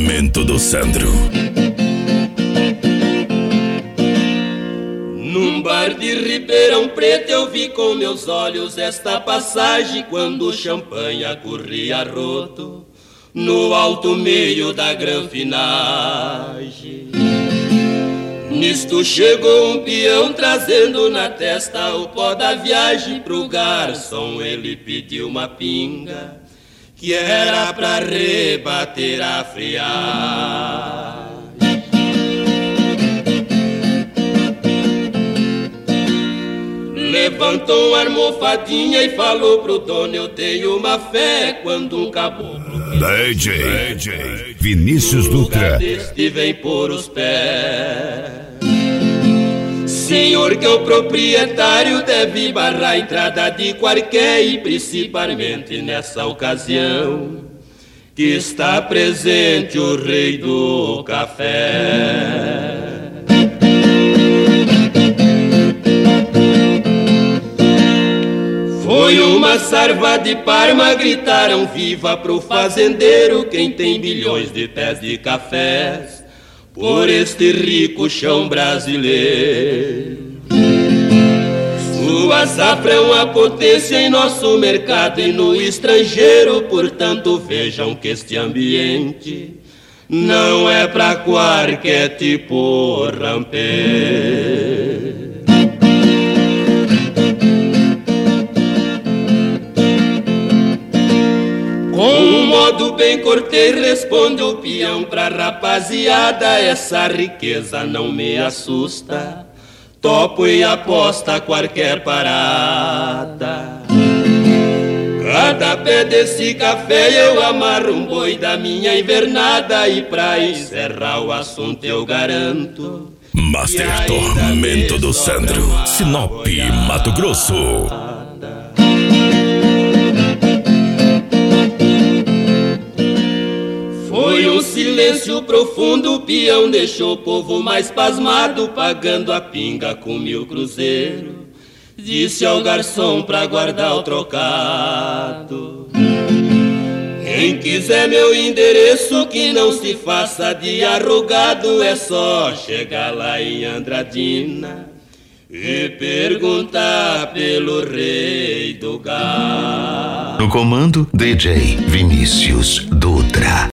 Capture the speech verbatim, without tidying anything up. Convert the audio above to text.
Tormento do Sandro. Num bar de Ribeirão Preto eu vi com meus olhos esta passagem, quando o champanhe corria roto no alto meio da granfinagem. Nisto chegou um peão trazendo na testa o pó da viagem. Pro garçom ele pediu uma pinga que era pra rebater a friagem. Levantou uma almofadinha e falou pro dono: eu tenho uma fé quando um caboclo D J, D J Vinícius Dutra deste vem por os pés. Senhor que é o proprietário deve barrar a entrada de qualquer, e principalmente nessa ocasião que está presente o rei do café. Foi uma sarva de Parma, gritaram viva pro fazendeiro, quem tem bilhões de pés de cafés por este rico chão brasileiro. Sua safra é uma potência em nosso mercado e no estrangeiro, portanto vejam que este ambiente não é pra qualquer tipo rampeiro. Com um modo bem cortês responde o peão pra rapaziada: essa riqueza não me assusta, topo e aposta a qualquer parada. Cada pé desse café eu amarro um boi da minha invernada, e pra encerrar o assunto eu garanto Master Tormento do Sandro, Sinop, Mato Grosso. Foi um silêncio profundo, o peão deixou o povo mais pasmado, pagando a pinga com mil cruzeiros. Disse ao garçom pra guardar o trocado: quem quiser meu endereço que não se faça de arrogado, é só chegar lá em Andradina e perguntar pelo rei do gado. No comando, D J Vinícius Dutra.